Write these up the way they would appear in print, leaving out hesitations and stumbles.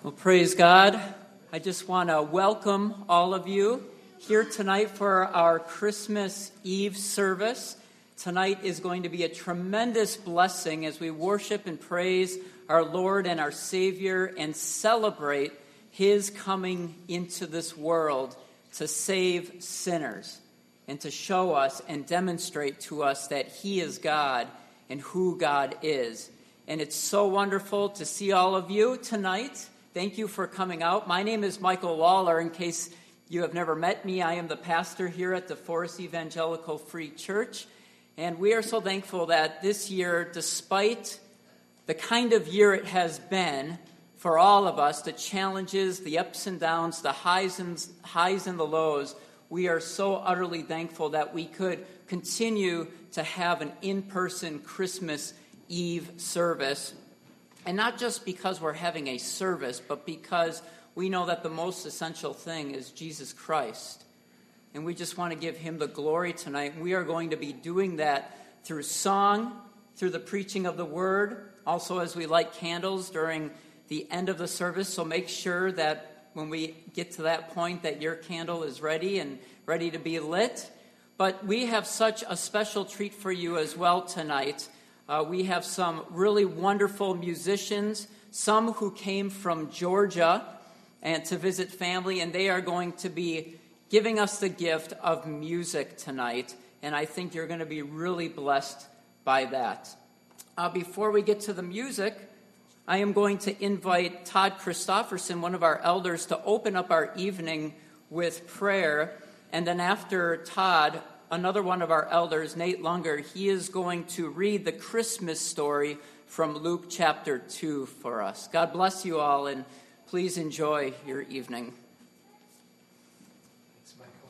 Well, praise God. I just want to welcome all of you here tonight for our Christmas Eve service. Tonight is going to be a tremendous blessing as we worship and praise our Lord and our Savior and celebrate His coming into this world to save sinners and to show us and demonstrate to us that He is God and who God is. And it's so wonderful to see all of you tonight. Thank you for coming out. My name is Michael Waller. In case you have never met me, I am the pastor here at the Forest Evangelical Free Church. And we are so thankful that this year, despite the kind of year it has been for all of us, the challenges, the ups and downs, the highs and the lows, we are so utterly thankful that we could continue to have an in-person Christmas Eve service. And not just because we're having a service, but because we know that the most essential thing is Jesus Christ. And we just want to give Him the glory tonight. And we are going to be doing that through song, through the preaching of the Word, also as we light candles during the end of the service. So make sure that when we get to that point that your candle is ready and ready to be lit. But we have such a special treat for you as well tonight. We have some really wonderful musicians, some who came from Georgia and to visit family, and they are going to be giving us the gift of music tonight, and I think you're going to be really blessed by that. Before we get to the music, I am going to invite Todd Christofferson, one of our elders, to open up our evening with prayer, and then after Todd, another one of our elders, Nate Lunger, he is going to read the Christmas story from Luke chapter 2 for us. God bless you all, and please enjoy your evening. Thanks, Michael.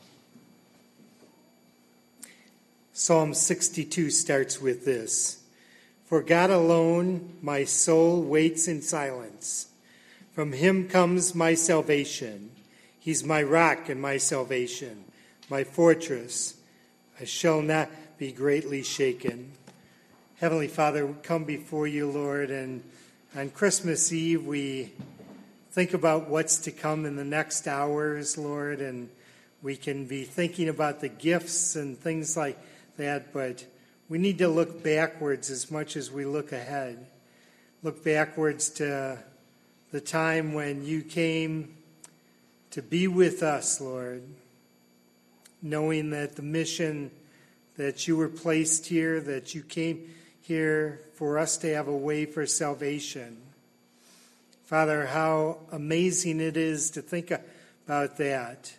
Psalm 62 starts with this. For God alone my soul waits in silence. From Him comes my salvation. He's my rock and my salvation, my fortress. I shall not be greatly shaken. Heavenly Father, we come before you, Lord, and on Christmas Eve we think about what's to come in the next hours, Lord, and we can be thinking about the gifts and things like that, but we need to look backwards as much as we look ahead. Look backwards to the time when you came to be with us, Lord, knowing that the mission that you were placed here, that you came here for us to have a way for salvation. Father, how amazing it is to think about that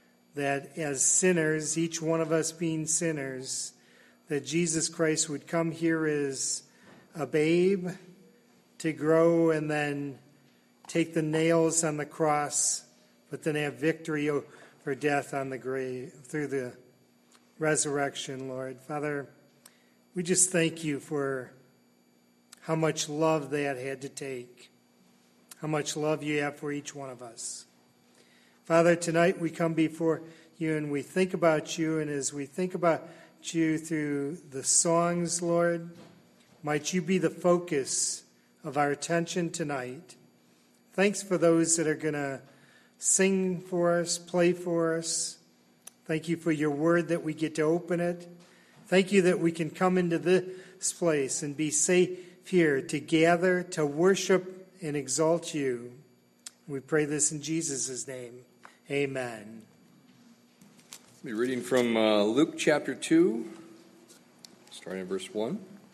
as sinners, each one of us being sinners, that Jesus Christ would come here as a babe to grow and then take the nails on the cross, but then have victory for death on the grave through the resurrection, Lord. Father, we just thank you for how much love that had to take, how much love you have for each one of us. Father, tonight we come before you and we think about you, and as we think about you through the songs, Lord, might you be the focus of our attention tonight. Thanks for those that are going to sing for us, play for us. Thank you for your word that we get to open it. Thank you that we can come into this place and be safe here to gather, to worship and exalt you. We pray this in Jesus' name. Amen. I'll be reading from Luke chapter 2, starting at verse 1.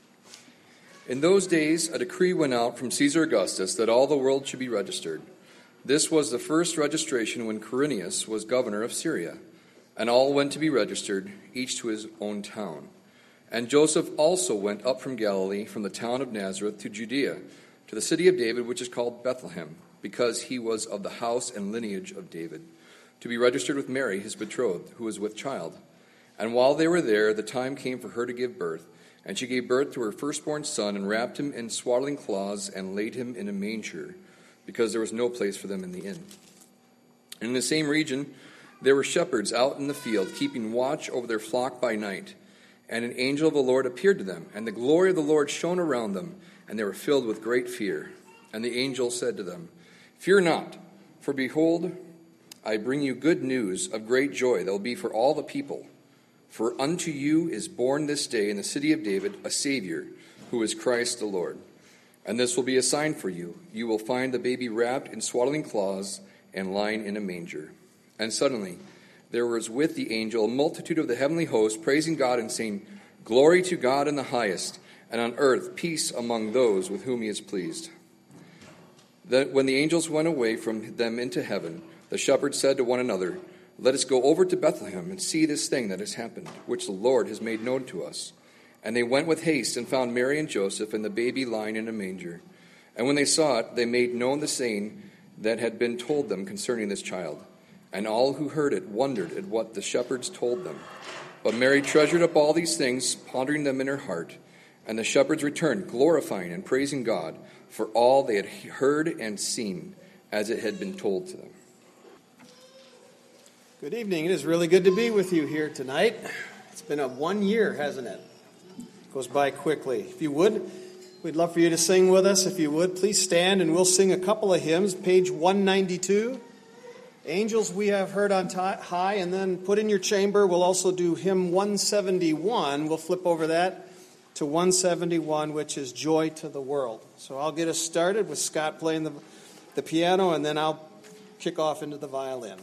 In those days, a decree went out from Caesar Augustus that all the world should be registered. This was the first registration when Quirinius was governor of Syria, and all went to be registered, each to his own town. And Joseph also went up from Galilee, from the town of Nazareth to Judea, to the city of David, which is called Bethlehem, because he was of the house and lineage of David, to be registered with Mary, his betrothed, who was with child. And while they were there, the time came for her to give birth, and she gave birth to her firstborn son, and wrapped him in swaddling cloths, and laid him in a manger, because there was no place for them in the inn. And in the same region there were shepherds out in the field, keeping watch over their flock by night. And an angel of the Lord appeared to them, and the glory of the Lord shone around them, and they were filled with great fear. And the angel said to them, Fear not, for behold, I bring you good news of great joy that will be for all the people. For unto you is born this day in the city of David a Savior, who is Christ the Lord. And this will be a sign for you. You will find the baby wrapped in swaddling cloths and lying in a manger. And suddenly there was with the angel a multitude of the heavenly host, praising God and saying, Glory to God in the highest, and on earth peace among those with whom he is pleased. Then when the angels went away from them into heaven, the shepherds said to one another, Let us go over to Bethlehem and see this thing that has happened, which the Lord has made known to us. And they went with haste and found Mary and Joseph and the baby lying in a manger. And when they saw it, they made known the saying that had been told them concerning this child. And all who heard it wondered at what the shepherds told them. But Mary treasured up all these things, pondering them in her heart. And the shepherds returned, glorifying and praising God for all they had heard and seen, as it had been told to them. Good evening. It is really good to be with you here tonight. It's been 1 year, hasn't it? It goes by quickly. If you would, we'd love for you to sing with us. If you would, please stand and we'll sing a couple of hymns. Page 192, Angels We Have Heard on High, and then put in your chamber. We'll also do hymn 171. We'll flip over that to 171, which is Joy to the World. So I'll get us started with Scott playing the piano, and then I'll kick off into the violin.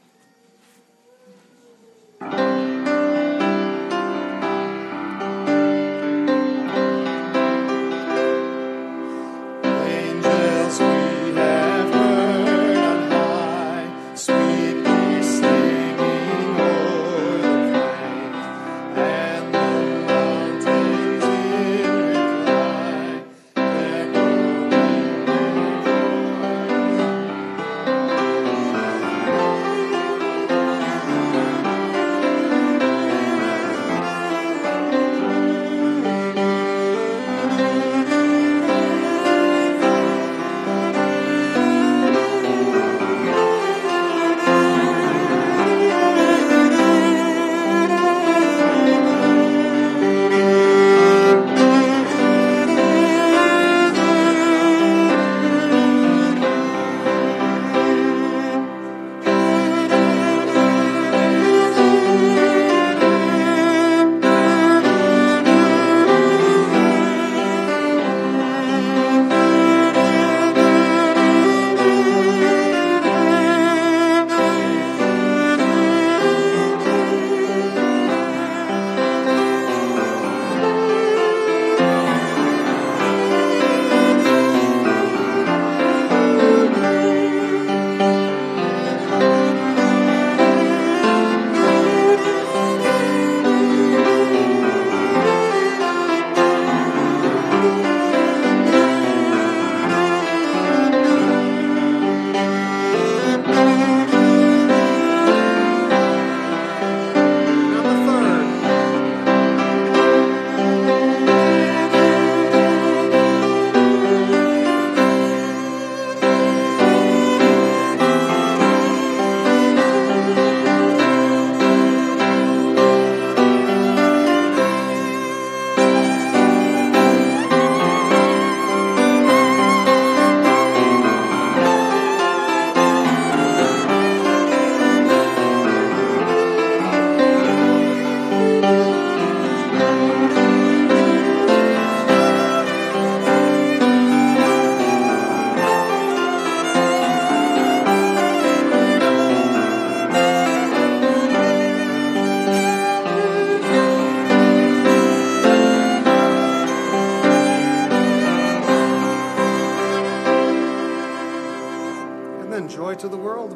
Joy to the World,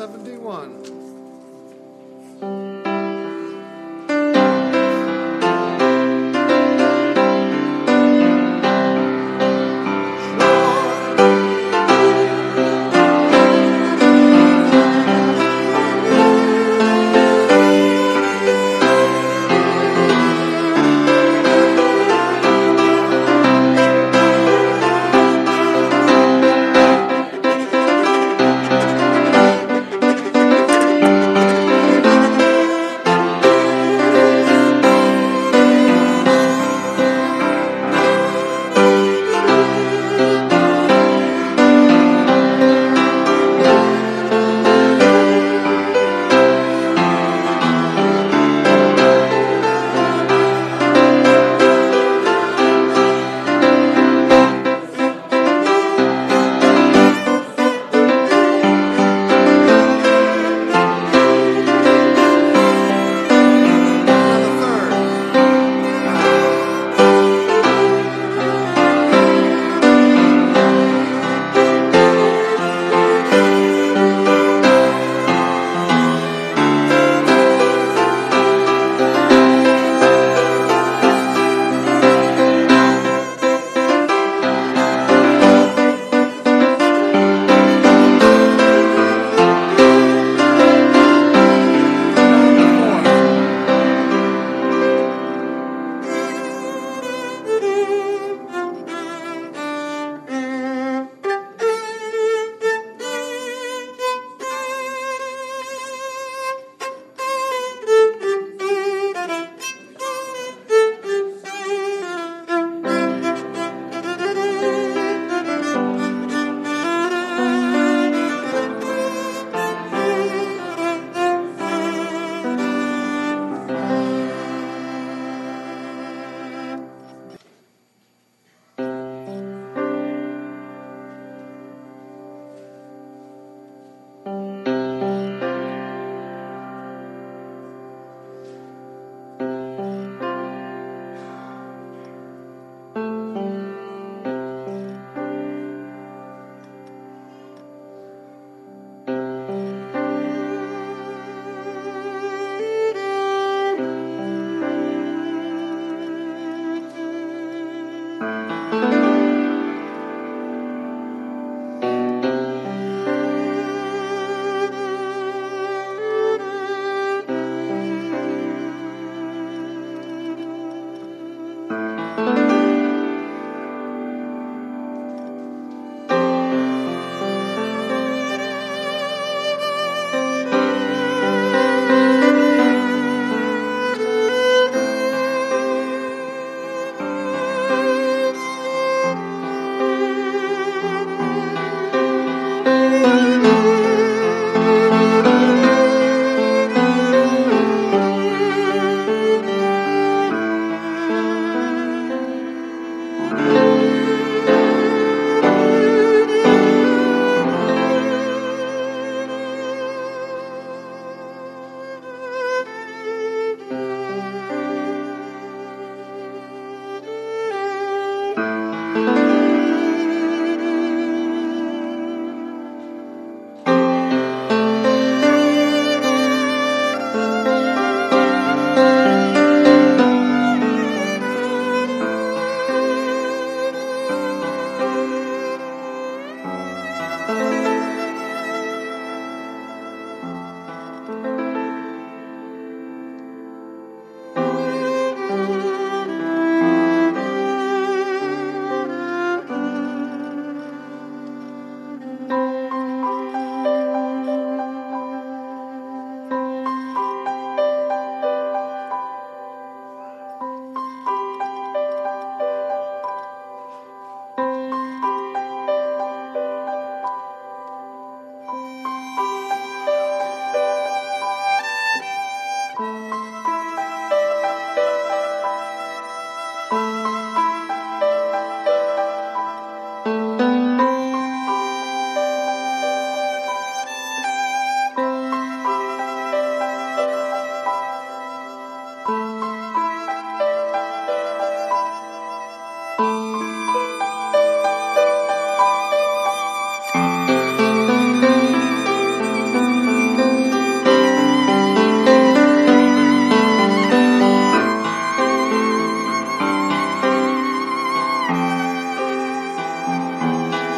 171.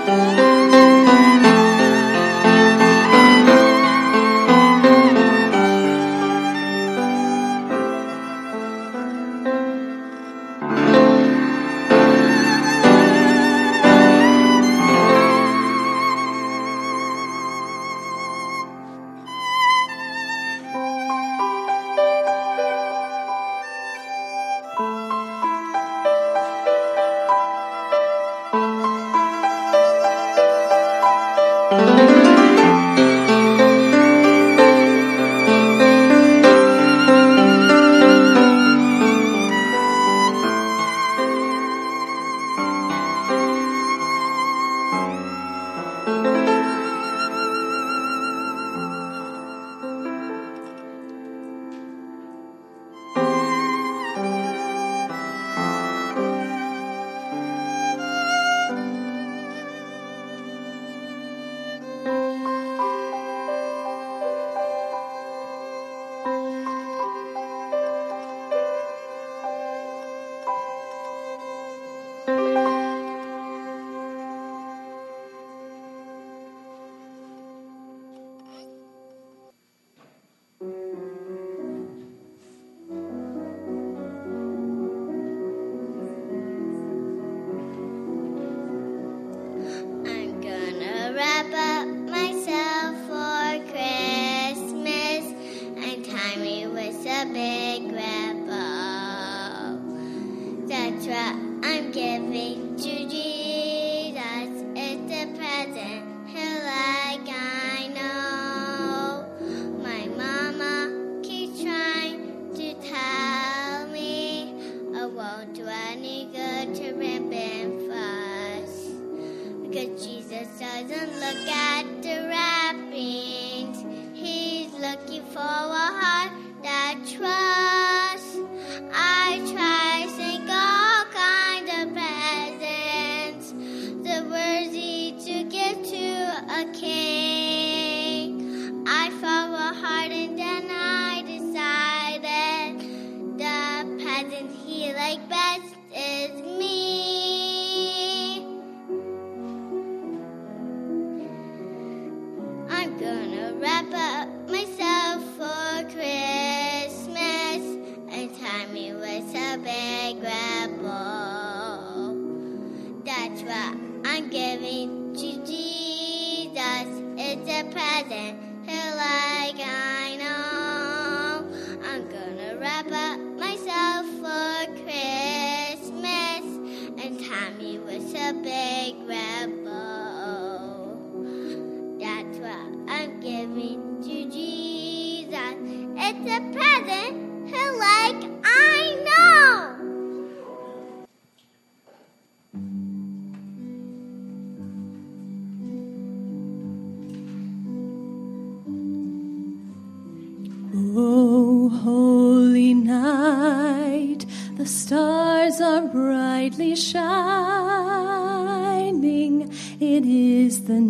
Shining, it is the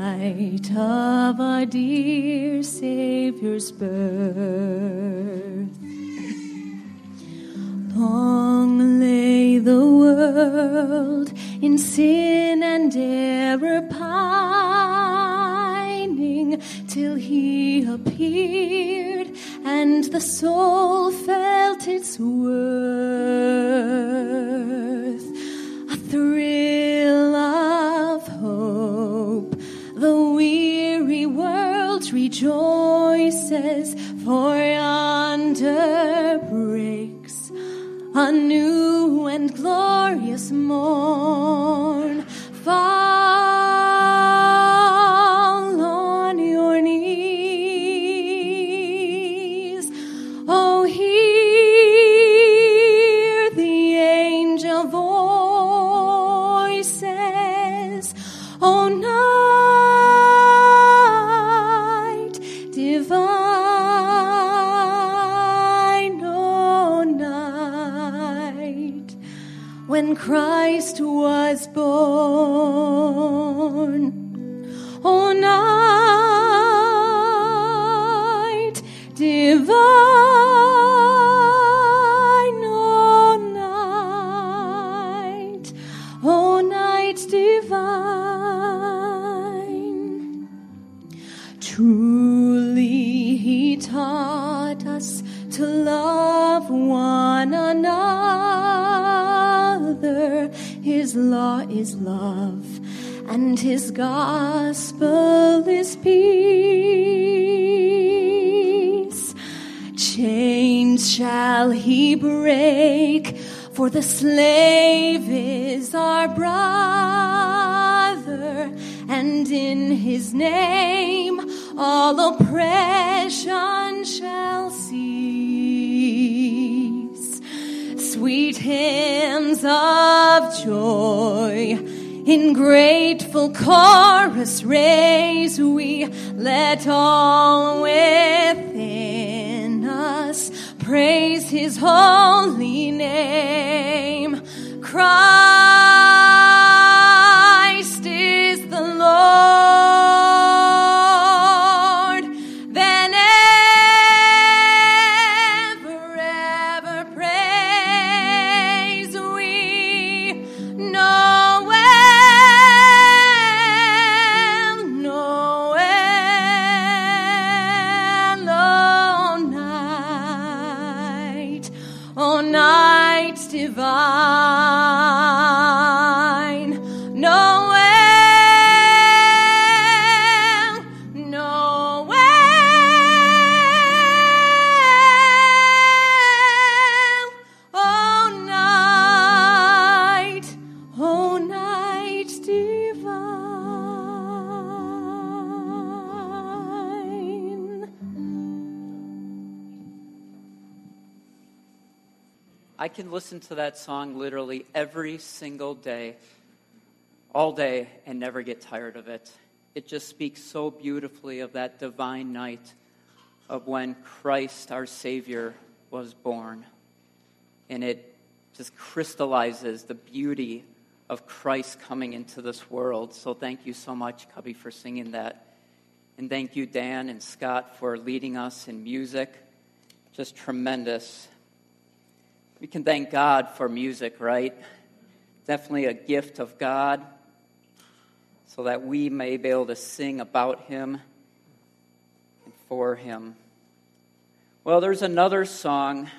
night of our dear Savior's birth. Long lay the world in sin and error pining, till he appeared and the soul felt its worth. A thrill of hope, the weary world rejoices, for yonder breaks a new and glorious morn. Fall on your knees, oh, hear the angel voices, oh, night divine, oh, night when Christ Truly he taught us to love one another. His law is love, and his gospel is peace. Chains shall he break, for the slave is our brother, and in his name all oppression shall cease. Sweet hymns of joy in grateful chorus raise we, let all within us praise his holy name. Christ is the Lord, then ever praise we. Noel, O night divine. Noel, Noel, O night divine. I can listen to that song literally every single day, all day, and never get tired of it. It just speaks so beautifully of that divine night of when Christ, our Savior, was born. And it just crystallizes the beauty of Christ coming into this world. So thank you so much, Cubby, for singing that. And thank you, Dan and Scott, for leading us in music. Just tremendous. We can thank God for music, right? Definitely a gift of God, so that we may be able to sing about Him and for Him. Well, there's another song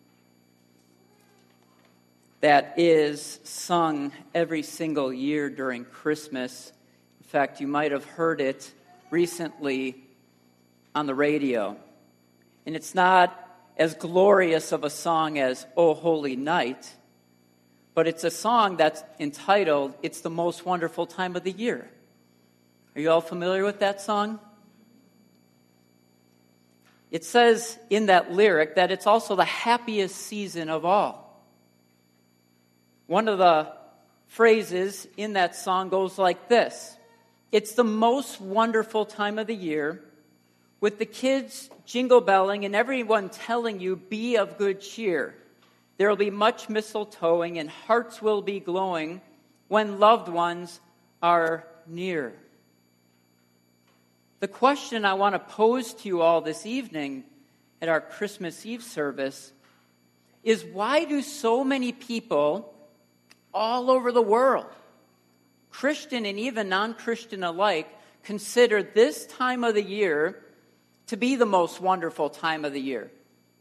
that is sung every single year during Christmas. In fact, you might have heard it recently on the radio. And it's not as glorious of a song as O Holy Night, but it's a song that's entitled, It's the Most Wonderful Time of the Year. Are you all familiar with that song? It says in that lyric that it's also the happiest season of all. One of the phrases in that song goes like this: it's the most wonderful time of the year, with the kids jingle belling and everyone telling you, be of good cheer. There will be much mistletoeing and hearts will be glowing when loved ones are near. The question I want to pose to you all this evening at our Christmas Eve service is, why do so many people all over the world, Christian and even non-Christian alike, consider this time of the year to be the most wonderful time of the year?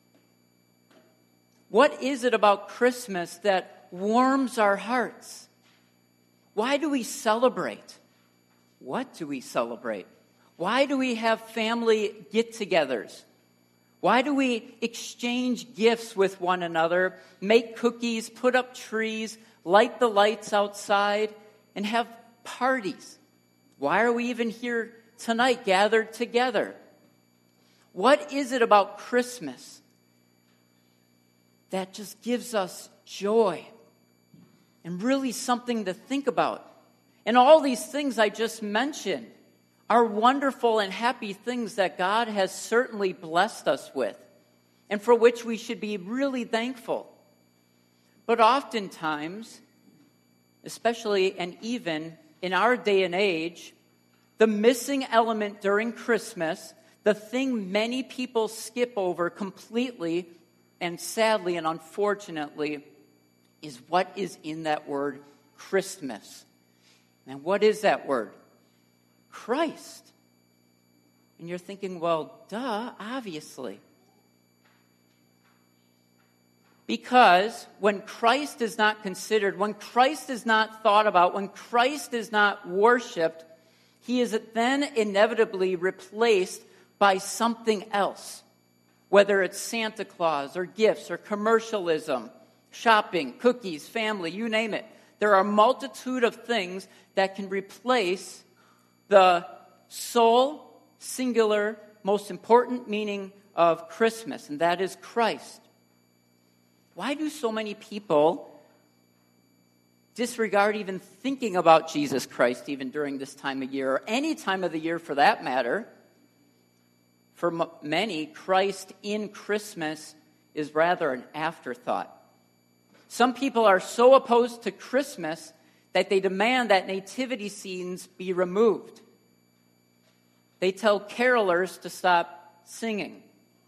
What is it about Christmas that warms our hearts? Why do we celebrate? What do we celebrate? Why do we have family get-togethers? Why do we exchange gifts with one another, make cookies, put up trees, light the lights outside, and have parties? Why are we even here tonight gathered together? What is it about Christmas that just gives us joy and really something to think about? And all these things I just mentioned are wonderful and happy things that God has certainly blessed us with, and for which we should be really thankful. But oftentimes, especially and even in our day and age, the missing element during Christmas, the thing many people skip over completely and sadly and unfortunately, is what is in that word Christmas. And what is that word? Christ. And you're thinking, well, duh, obviously. Because when Christ is not considered, when Christ is not thought about, when Christ is not worshiped, he is then inevitably replaced by something else. Whether it's Santa Claus or gifts or commercialism, shopping, cookies, family, you name it. There are a multitude of things that can replace the sole, singular, most important meaning of Christmas, and that is Christ. Why do so many people disregard even thinking about Jesus Christ even during this time of year, or any time of the year for that matter? For many, Christ in Christmas is rather an afterthought. Some people are so opposed to Christmas that they demand that nativity scenes be removed. They tell carolers to stop singing.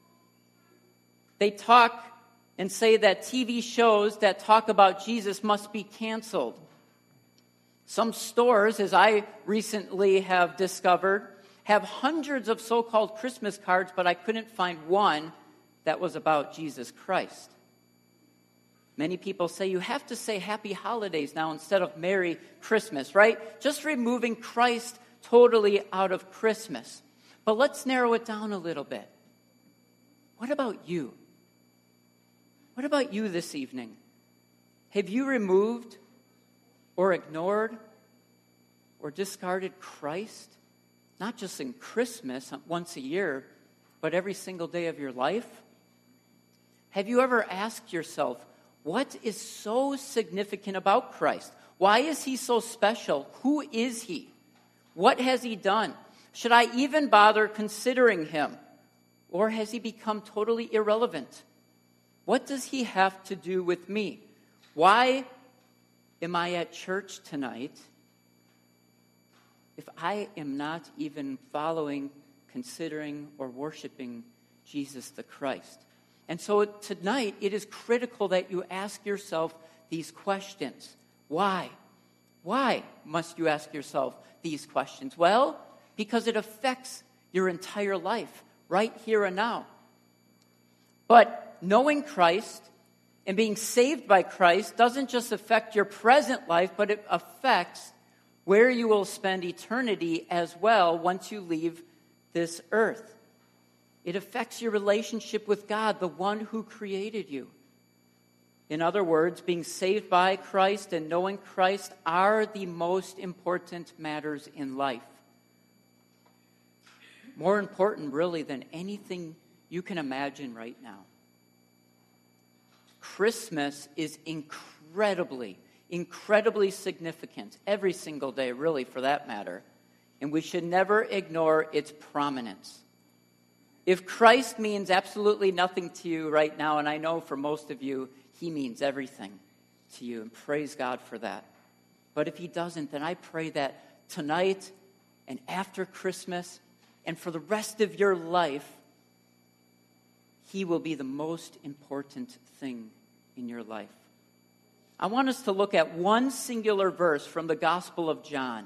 They talk and say that TV shows that talk about Jesus must be canceled. Some stores, as I recently have discovered, have hundreds of so-called Christmas cards, but I couldn't find one that was about Jesus Christ. Many people say you have to say Happy Holidays now instead of Merry Christmas, right? Just removing Christ totally out of Christmas. But let's narrow it down a little bit. What about you? What about you this evening? Have you removed or ignored or discarded Christ? Not just in Christmas, once a year, but every single day of your life? Have you ever asked yourself, what is so significant about Christ? Why is he so special? Who is he? What has he done? Should I even bother considering him? Or has he become totally irrelevant? What does he have to do with me? Why am I at church tonight if I am not even following, considering, or worshiping Jesus the Christ? And so tonight, it is critical that you ask yourself these questions. Why? Why must you ask yourself these questions? Well, because it affects your entire life, right here and now. But knowing Christ and being saved by Christ doesn't just affect your present life, but it affects where you will spend eternity as well once you leave this earth. It affects your relationship with God, the one who created you. In other words, being saved by Christ and knowing Christ are the most important matters in life. More important, really, than anything you can imagine right now. Christmas is incredibly significant, every single day, really, for that matter, and we should never ignore its prominence. If Christ means absolutely nothing to you right now, and I know for most of you, he means everything to you, and praise God for that. But if he doesn't, then I pray that tonight and after Christmas and for the rest of your life, he will be the most important thing in your life. I want us to look at one singular verse from the Gospel of John.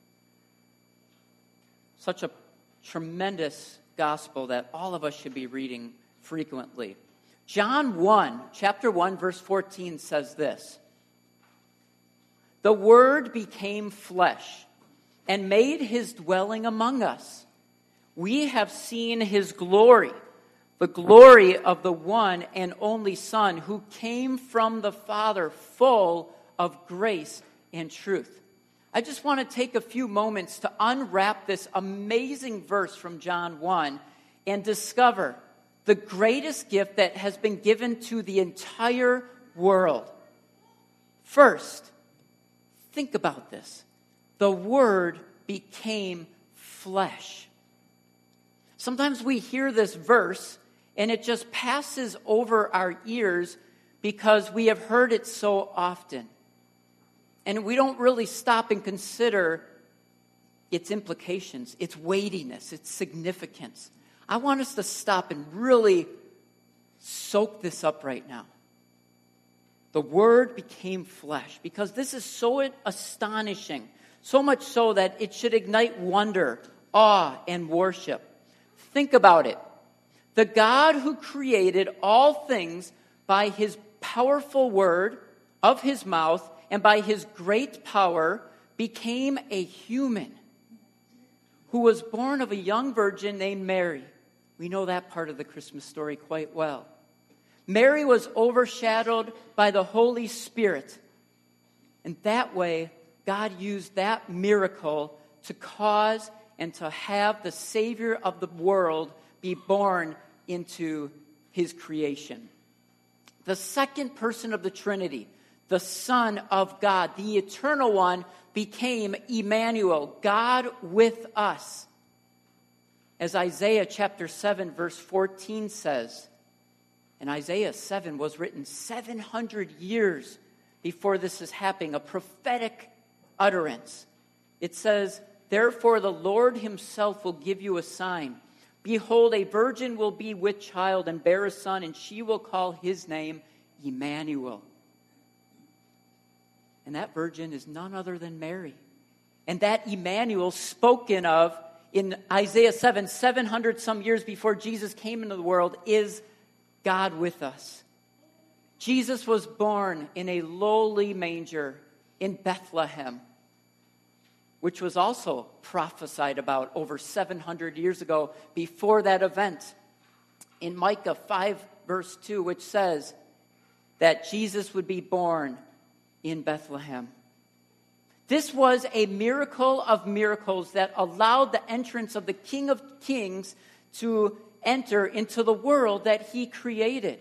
Such a tremendous gospel that all of us should be reading frequently. John 1, chapter 1, verse 14 says this: "The Word became flesh and made his dwelling among us. We have seen his glory, the glory of the one and only Son who came from the Father, full of grace and truth." I just want to take a few moments to unwrap this amazing verse from John 1 and discover the greatest gift that has been given to the entire world. First, think about this. The Word became flesh. Sometimes we hear this verse and it just passes over our ears because we have heard it so often. And we don't really stop and consider its implications, its weightiness, its significance. I want us to stop and really soak this up right now. The Word became flesh, because this is so astonishing, so much so that it should ignite wonder, awe, and worship. Think about it. The God who created all things by his powerful word of his mouth and by his great power became a human who was born of a young virgin named Mary. We know that part of the Christmas story quite well. Mary was overshadowed by the Holy Spirit. And that way, God used that miracle to cause and to have the Savior of the world be born into his creation. The second person of the Trinity, the Son of God, the Eternal One, became Emmanuel, God with us. As Isaiah chapter 7, verse 14 says, and Isaiah 7 was written 700 years before this is happening, a prophetic utterance. It says, "Therefore the Lord himself will give you a sign. Behold, a virgin will be with child and bear a son, and she will call his name Emmanuel." And that virgin is none other than Mary. And that Emmanuel spoken of in Isaiah 7, 700 some years before Jesus came into the world, is God with us. Jesus was born in a lowly manger in Bethlehem, which was also prophesied about over 700 years ago before that event. In Micah 5, verse 2, which says that Jesus would be born in Bethlehem. This was a miracle of miracles that allowed the entrance of the King of Kings to enter into the world that he created.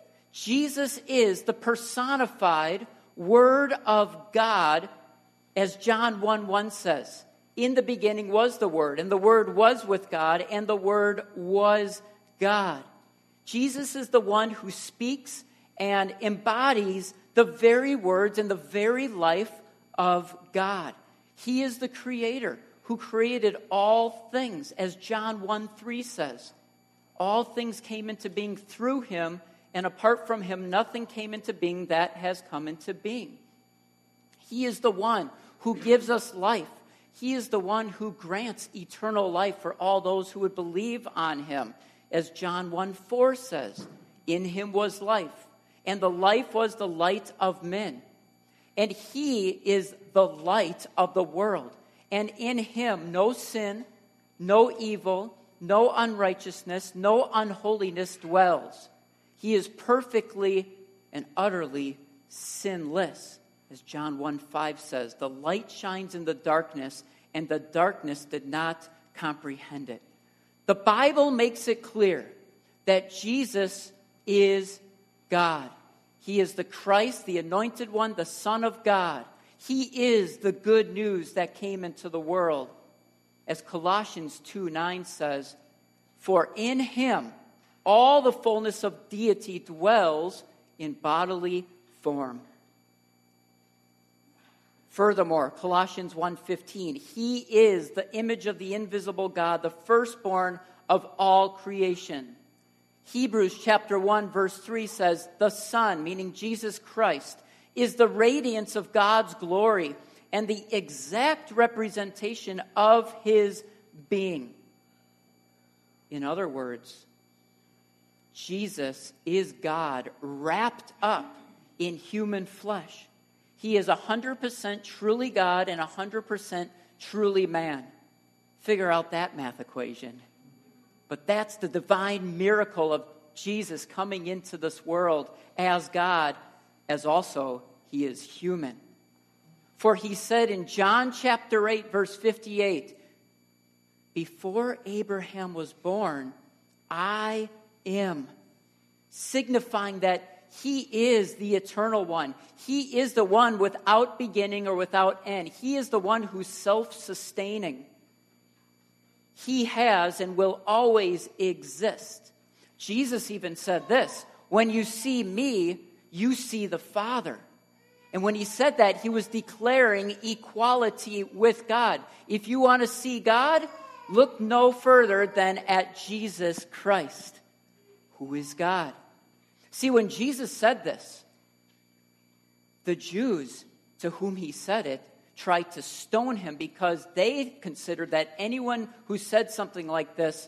Jesus is the personified Word of God, as John 1:1 says. In the beginning was the Word, and the Word was with God, and the Word was God. Jesus is the one who speaks and embodies the very words and the very life of God. He is the creator who created all things, as John 1:3 says. All things came into being through him, and apart from him, nothing came into being that has come into being. He is the one who gives us life. He is the one who grants eternal life for all those who would believe on him. As John 1:4 says, in him was life, and the life was the light of men. And he is the light of the world. And in him no sin, no evil, no unrighteousness, no unholiness dwells. He is perfectly and utterly sinless. As John 1:5 says, the light shines in the darkness, and the darkness did not comprehend it. The Bible makes it clear that Jesus is God. He is the Christ, the anointed one, the Son of God. He is the good news that came into the world. As Colossians 2:9 says, for in him all the fullness of deity dwells in bodily form. Furthermore, Colossians 1:15, he is the image of the invisible God, the firstborn of all creation. Hebrews chapter 1, verse 3 says, the Son, meaning Jesus Christ, is the radiance of God's glory and the exact representation of his being. In other words, Jesus is God wrapped up in human flesh. He is 100% truly God and 100% truly man. Figure out that math equation. But that's the divine miracle of Jesus coming into this world as God, as also he is human. For he said in John chapter 8, verse 58, before Abraham was born, I am, signifying that he is the eternal one. He is the one without beginning or without end. He is the one who's self-sustaining. He has and will always exist. Jesus even said this, when you see me, you see the Father. And when he said that, he was declaring equality with God. If you want to see God, look no further than at Jesus Christ, who is God. See, when Jesus said this, the Jews to whom he said it tried to stone him because they considered that anyone who said something like this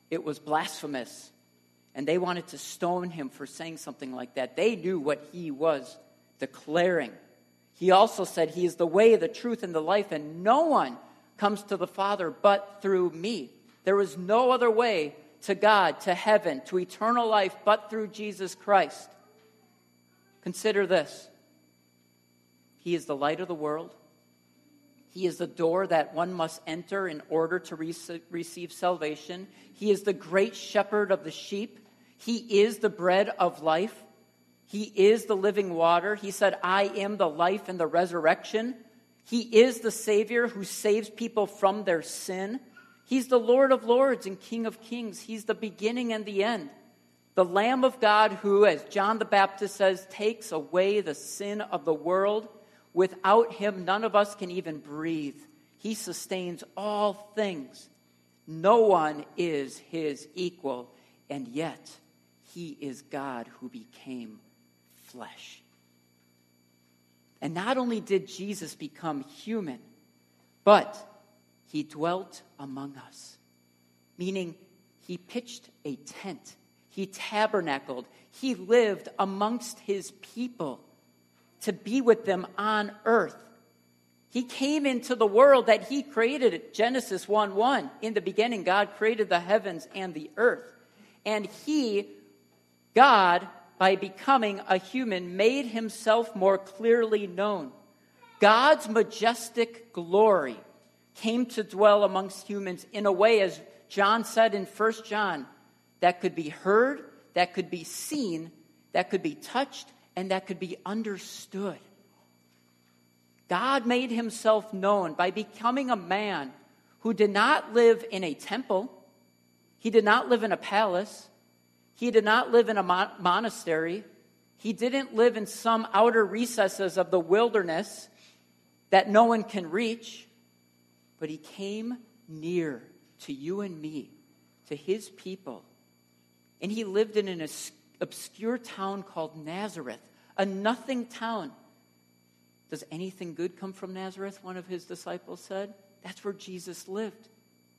it was blasphemous. And they wanted to stone him for saying something like that. They knew what he was declaring. He also said, he is the way, the truth, and the life, and no one comes to the Father but through me. There is no other way to God, to heaven, to eternal life, but through Jesus Christ. Consider this. He is the light of the world. He is the door that one must enter in order to receive salvation. He is the great shepherd of the sheep. He is the bread of life. He is the living water. He said, I am the life and the resurrection. He is the Savior who saves people from their sin. He's the Lord of lords and King of kings. He's the beginning and the end. The Lamb of God who, as John the Baptist says, takes away the sin of the world. Without him, none of us can even breathe. He sustains all things. No one is his equal, and yet he is God who became flesh. And not only did Jesus become human, but he dwelt among us, meaning he pitched a tent. He tabernacled. He lived amongst his people to be with them on earth. He came into the world that he created. Genesis 1:1. In the beginning, God created the heavens and the earth. And he, God, by becoming a human, made himself more clearly known. God's majestic glory came to dwell amongst humans in a way, as John said in 1 John, that could be heard, that could be seen, that could be touched, and that could be understood. God made himself known by becoming a man who did not live in a temple. He did not live in a palace. He did not live in a monastery. He didn't live in some outer recesses of the wilderness that no one can reach. But he came near to you and me, to his people. And he lived in an obscure town called Nazareth, a nothing town. Does anything good come from Nazareth? One of his disciples said. That's where Jesus lived.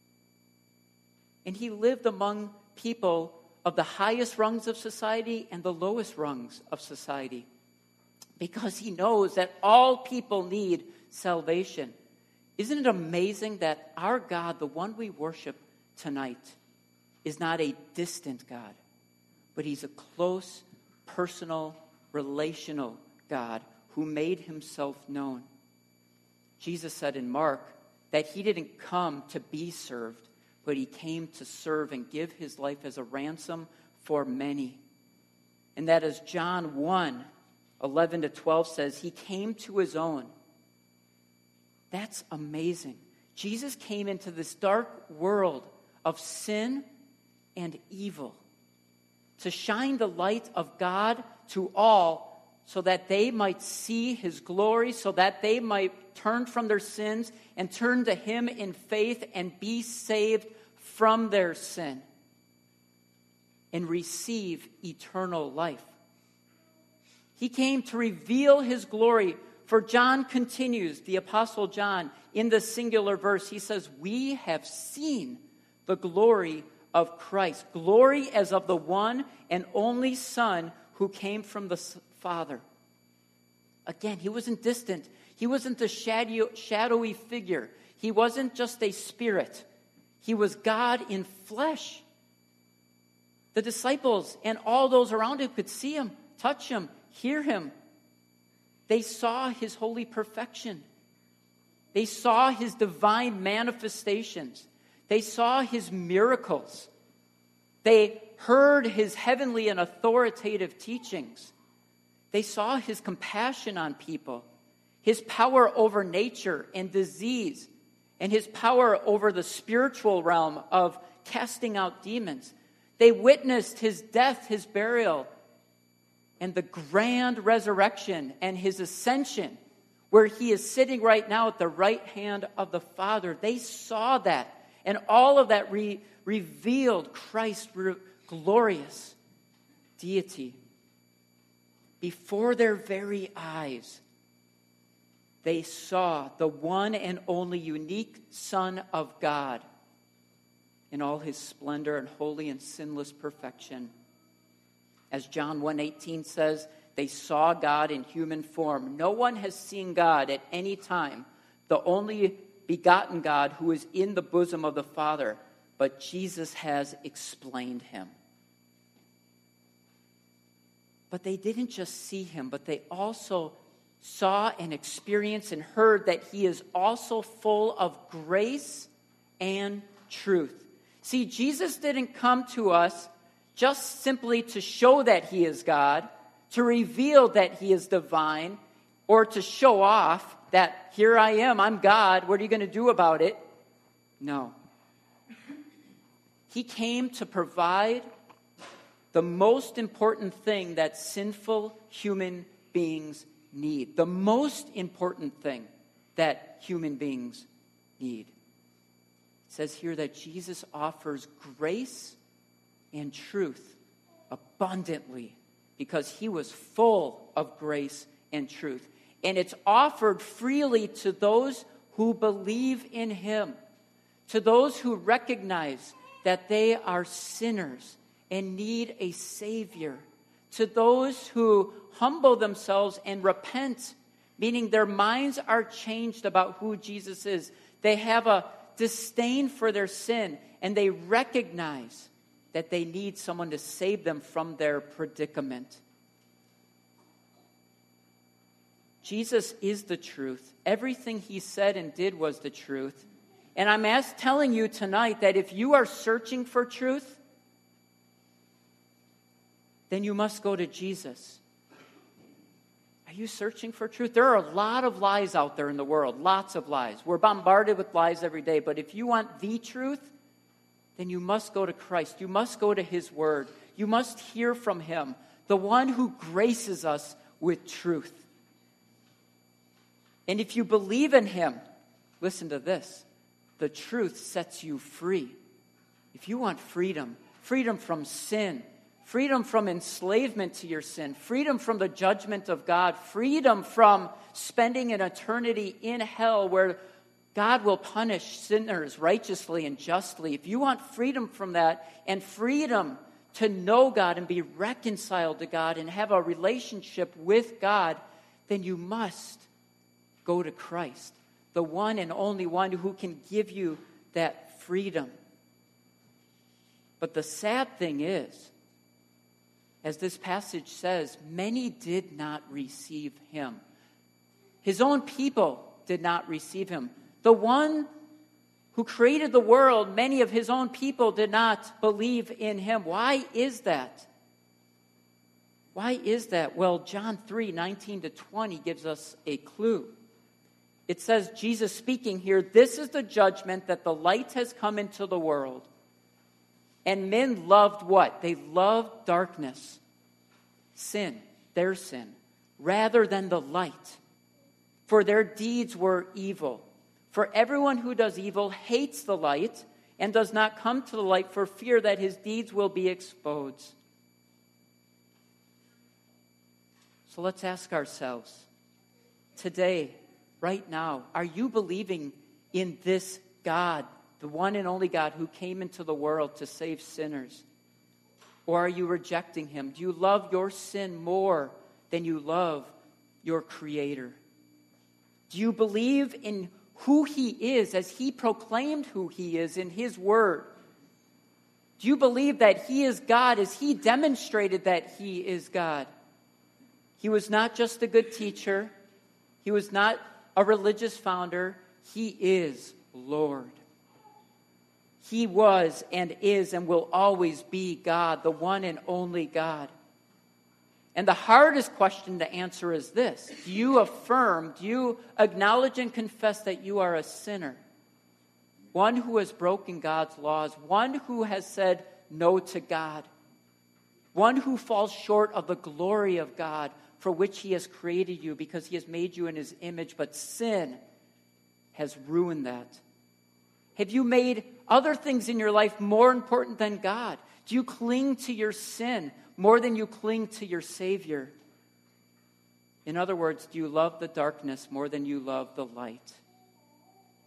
And he lived among people of the highest rungs of society and the lowest rungs of society, because he knows that all people need salvation. Isn't it amazing that our God, the one we worship tonight, is not a distant God, but he's a close, personal, relational God who made himself known. Jesus said in Mark that he didn't come to be served, but he came to serve and give his life as a ransom for many. And that, as John 1:11-12 says, he came to his own. That's amazing. Jesus came into this dark world of sin and evil to shine the light of God to all, so that they might see his glory, so that they might turn from their sins and turn to him in faith and be saved from their sin and receive eternal life. He came to reveal his glory. For John continues, the Apostle John, in the singular verse, he says, we have seen the glory of Christ. Glory as of the one and only Son who came from the Father. Again, he wasn't distant. He wasn't a shadowy figure. He wasn't just a spirit. He was God in flesh. The disciples and all those around him could see him, touch him, hear him. They saw his holy perfection. They saw his divine manifestations. They saw his miracles. They heard his heavenly and authoritative teachings. They saw his compassion on people, his power over nature and disease, and his power over the spiritual realm of casting out demons. They witnessed his death, his burial, and the grand resurrection and his ascension, where he is sitting right now at the right hand of the Father. They saw that, and all of that revealed Christ's glorious deity. Before their very eyes, they saw the one and only unique Son of God, in all his splendor and holy and sinless perfection. As John 1:18 says, they saw God in human form. No one has seen God at any time, the only begotten God who is in the bosom of the Father, but Jesus has explained him. But they didn't just see him, but they also saw and experienced and heard that he is also full of grace and truth. See, Jesus didn't come to us just simply to show that he is God, to reveal that he is divine, or to show off that here I am, I'm God, what are you going to do about it? No. He came to provide the most important thing that sinful human beings need. The most important thing that human beings need. It says here that Jesus offers grace and truth abundantly because he was full of grace and truth. And it's offered freely to those who believe in him, to those who recognize that they are sinners and need a Savior, to those who humble themselves and repent, meaning their minds are changed about who Jesus is. They have a disdain for their sin, and they recognize that they need someone to save them from their predicament. Jesus is the truth. Everything he said and did was the truth. And I'm telling you tonight that if you are searching for truth, then you must go to Jesus. Are you searching for truth? There are a lot of lies out there in the world, lots of lies. We're bombarded with lies every day, but if you want the truth, then you must go to Christ. You must go to his word. You must hear from him, the one who graces us with truth. And if you believe in him, listen to this, the truth sets you free. If you want freedom, freedom from sin, freedom from enslavement to your sin, freedom from the judgment of God, freedom from spending an eternity in hell where God will punish sinners righteously and justly. If you want freedom from that and freedom to know God and be reconciled to God and have a relationship with God, then you must go to Christ, the one and only one who can give you that freedom. But the sad thing is, as this passage says, many did not receive him. His own people did not receive him. The one who created the world, many of his own people did not believe in him. Why is that? Why is that? Well, John 3:19-20 gives us a clue. It says, Jesus speaking here, "This is the judgment that the light has come into the world. And men loved what? They loved darkness, sin, their sin, rather than the light. For their deeds were evil. For everyone who does evil hates the light and does not come to the light for fear that his deeds will be exposed." So let's ask ourselves, today, right now, are you believing in this God, the one and only God who came into the world to save sinners? Or are you rejecting him? Do you love your sin more than you love your Creator? Do you believe in who he is as he proclaimed who he is in his word? Do you believe that he is God as he demonstrated that he is God? He was not just a good teacher. He was not a religious founder. He is Lord. He was and is and will always be God, the one and only God. And the hardest question to answer is this: do you affirm, do you acknowledge and confess that you are a sinner? One who has broken God's laws, one who has said no to God, one who falls short of the glory of God for which he has created you because he has made you in his image, but sin has ruined that. Have you made other things in your life more important than God? Do you cling to your sin more than you cling to your Savior? In other words, do you love the darkness more than you love the light?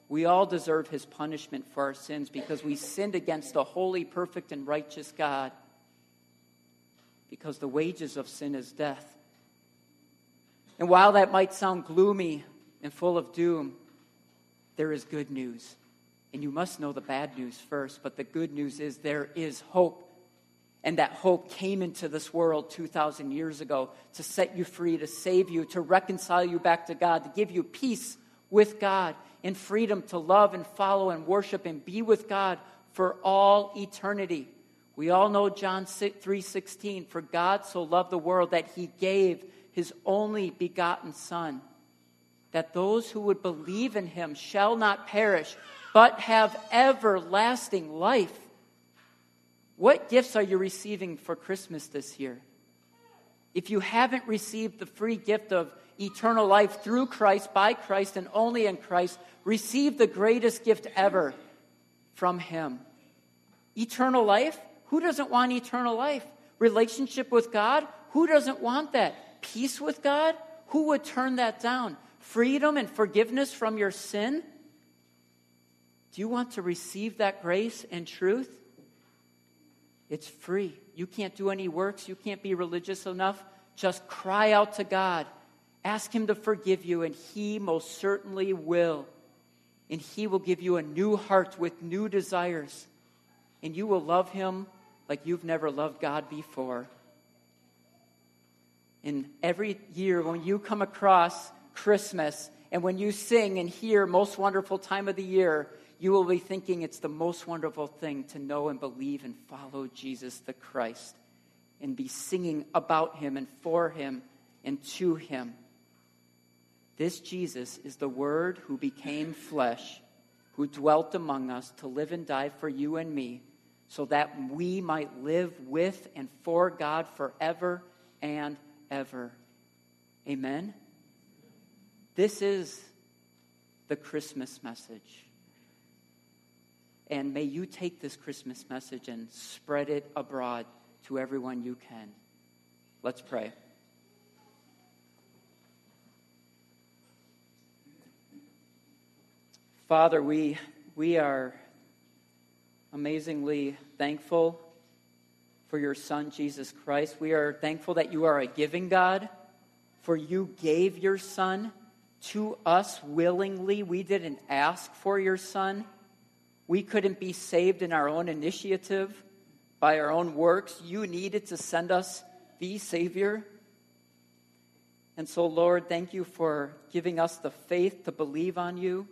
We all deserve his punishment for our sins because we sinned against the holy, perfect, and righteous God. Because the wages of sin is death. And while that might sound gloomy and full of doom, there is good news. And you must know the bad news first, but the good news is there is hope. And that hope came into this world 2,000 years ago to set you free, to save you, to reconcile you back to God, to give you peace with God and freedom to love and follow and worship and be with God for all eternity. We all know John 3:16, for God so loved the world that he gave his only begotten Son, that those who would believe in him shall not perish, but have everlasting life. What gifts are you receiving for Christmas this year? If you haven't received the free gift of eternal life through Christ, by Christ, and only in Christ, receive the greatest gift ever from him. Eternal life? Who doesn't want eternal life? Relationship with God? Who doesn't want that? Peace with God? Who would turn that down? Freedom and forgiveness from your sin? Do you want to receive that grace and truth? It's free. You can't do any works. You can't be religious enough. Just cry out to God. Ask him to forgive you, and he most certainly will. And he will give you a new heart with new desires. And you will love him like you've never loved God before. And every year when you come across Christmas and when you sing and hear Most Wonderful Time of the Year, you will be thinking it's the most wonderful thing to know and believe and follow Jesus the Christ and be singing about him and for him and to him. This Jesus is the Word who became flesh, who dwelt among us to live and die for you and me, so that we might live with and for God forever and ever. Amen? This is the Christmas message. And may you take this Christmas message and spread it abroad to everyone you can. Let's pray. Father, we are amazingly thankful for your Son, Jesus Christ. We are thankful that you are a giving God, for you gave your Son to us willingly. We didn't ask for your Son. We couldn't be saved in our own initiative, by our own works. You needed to send us the Savior. And so, Lord, thank you for giving us the faith to believe on you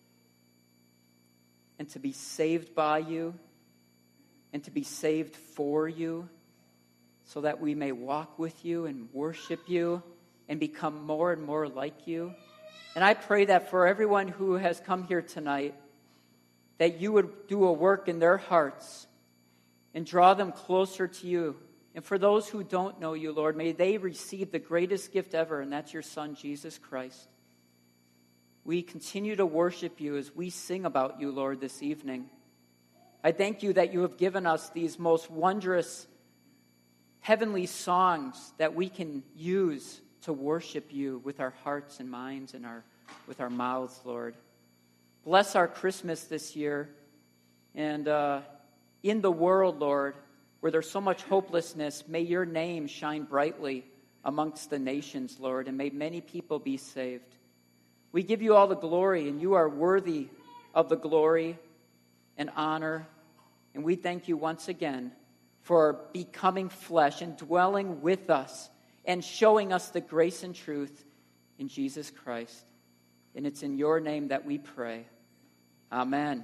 and to be saved by you and to be saved for you so that we may walk with you and worship you and become more and more like you. And I pray that for everyone who has come here tonight, that you would do a work in their hearts and draw them closer to you. And for those who don't know you, Lord, may they receive the greatest gift ever, and that's your Son, Jesus Christ. We continue to worship you as we sing about you, Lord, this evening. I thank you that you have given us these most wondrous heavenly songs that we can use to worship you with our hearts and minds and with our mouths, Lord. Bless our Christmas this year. And in the world, Lord, where there's so much hopelessness, may your name shine brightly amongst the nations, Lord, and may many people be saved. We give you all the glory, and you are worthy of the glory and honor. And we thank you once again for becoming flesh and dwelling with us and showing us the grace and truth in Jesus Christ. And it's in your name that we pray. Amen.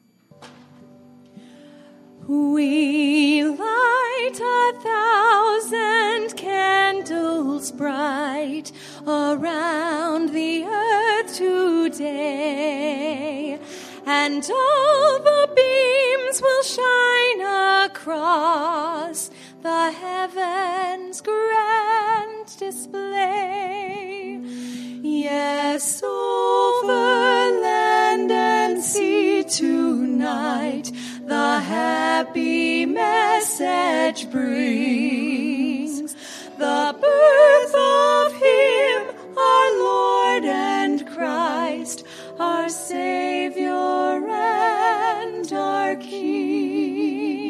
We light 1,000 candles bright around the earth today, and all the beams will shine across the heavens' grand display. Yes, over land and sea tonight the happy message brings, the birth of him, our Lord and Christ, our Savior and our King.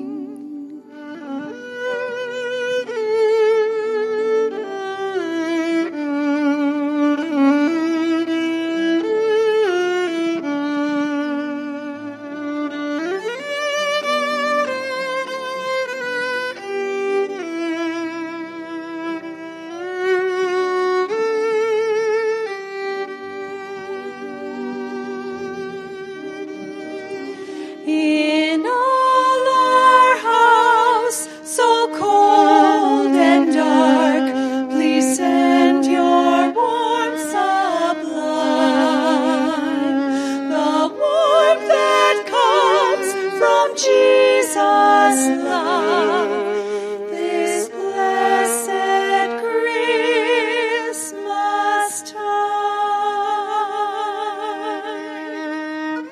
In all our house, so cold and dark, please send your warmth sublime, the warmth that comes from Jesus' love, this blessed Christmas time.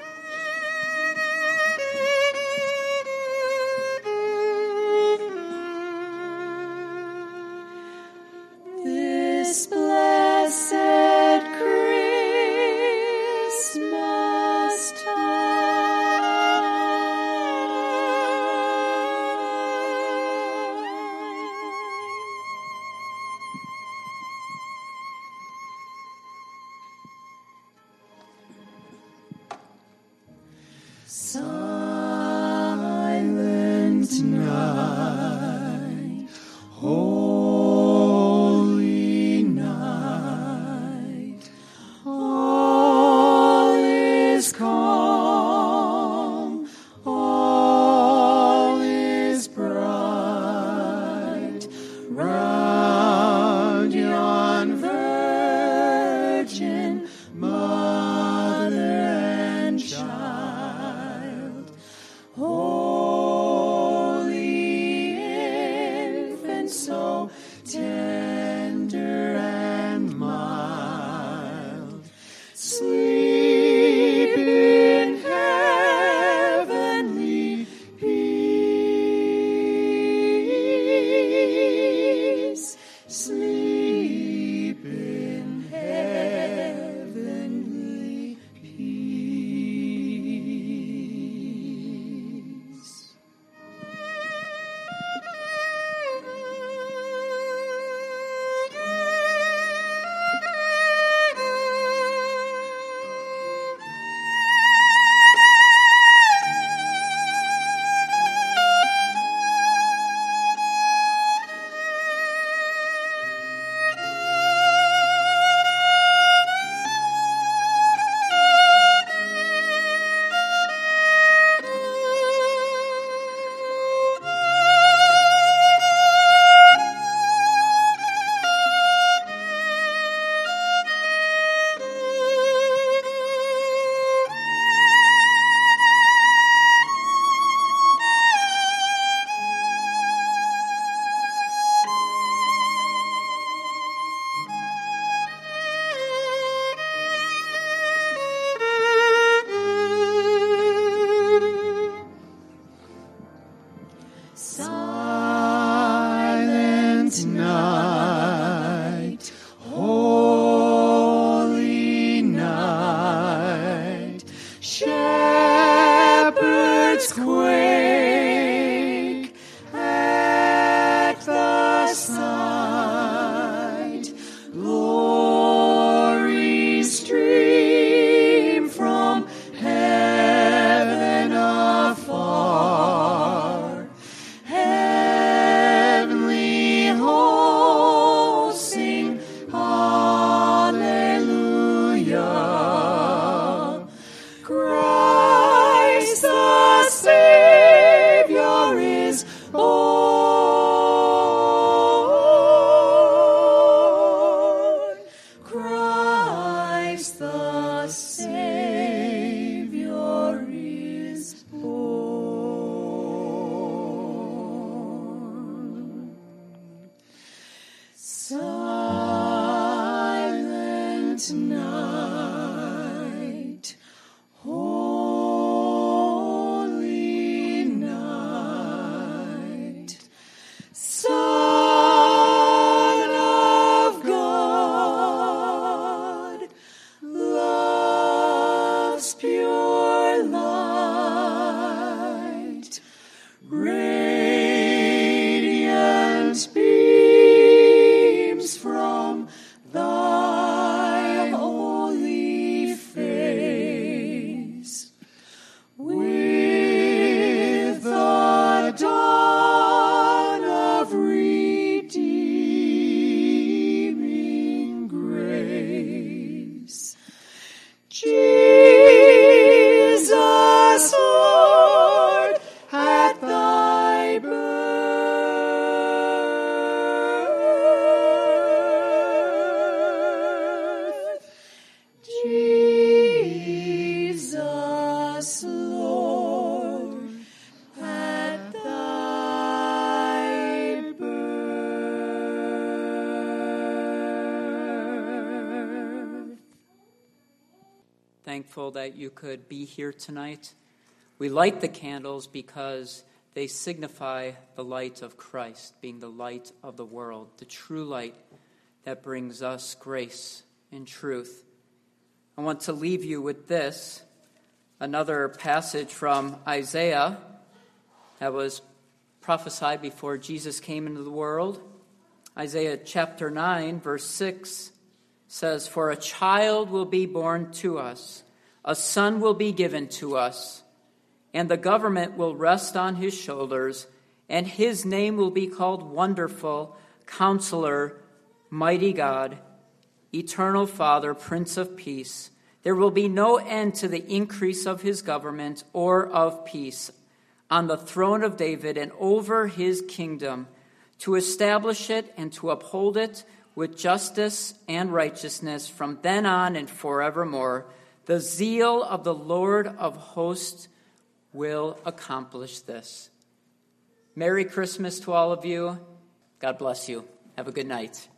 This blessed Christmas Silent night, holy night, all is calm, all is bright, round yon virgin mother and child. Holy infant, so tender and mild, sleep in heavenly peace. Sleep in heavenly peace. Silent night, holy night, shepherds quake at the sight, glory stream from heaven afar, heavenly hosts sing hallelujah. Christ the Savior is born. Christ the Savior is born. Silent night, holy night, Son of God, light thankful that you could be here tonight. We light the candles because they signify the light of Christ, being the light of the world, the true light that brings us grace and truth. I want to leave you with this, another passage from Isaiah that was prophesied before Jesus came into the world. Isaiah chapter 9, verse 6 says, "For a child will be born to us, a son will be given to us, and the government will rest on his shoulders, and his name will be called Wonderful, Counselor, Mighty God, Eternal Father, Prince of Peace. There will be no end to the increase of his government or of peace on the throne of David and over his kingdom, to establish it and to uphold it with justice and righteousness from then on and forevermore. The zeal of the Lord of hosts will accomplish this." Merry Christmas to all of you. God bless you. Have a good night.